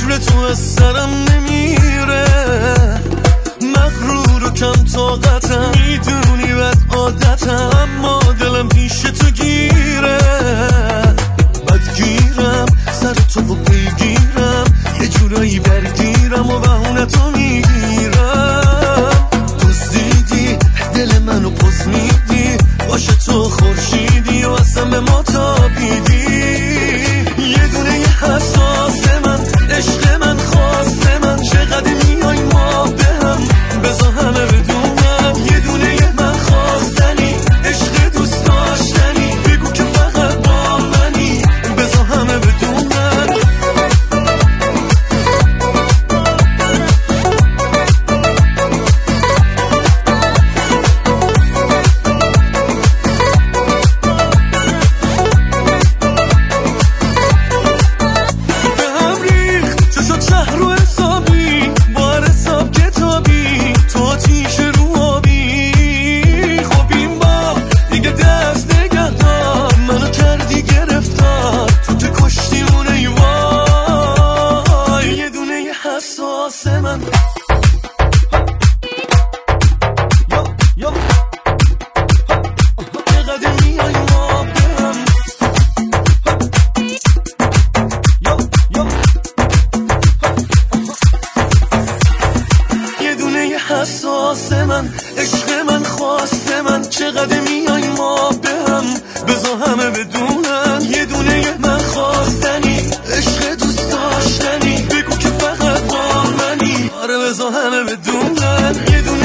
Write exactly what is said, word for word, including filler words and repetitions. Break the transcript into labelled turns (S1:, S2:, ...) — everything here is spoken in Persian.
S1: ابر تو از سرم نمیره، مغرور و کم طاقتم، میدونی بد عادتم، اما دلم پیش تو گیره. بدگیرم سر تو و پیگیرم، یه جورایی برگیرم و بهونه تو میگیرم. دزدیدی دل منو پس میدی، باشه تو خورشیدی و اصلا به ما تابیدی. یه دونه یه حساس من، عشق من، خواست من، چقدر میای ما به هم، بذار همه بدونم. یه دونه یه من خواستنی، عشق دوست داشتنی، بگو که فقط با منی، بذار همه بدونم. حساس من چقدر میای ما به هم، یه دونه یه حساس من، عشق من، خواست من، چقدر میای ما به هم، بذار همه بدونن. یه دونه یه من خواستنی، عشق دوست داشتنی، بگو که فقط با منی، آره بذار همه بدونن. یه دونه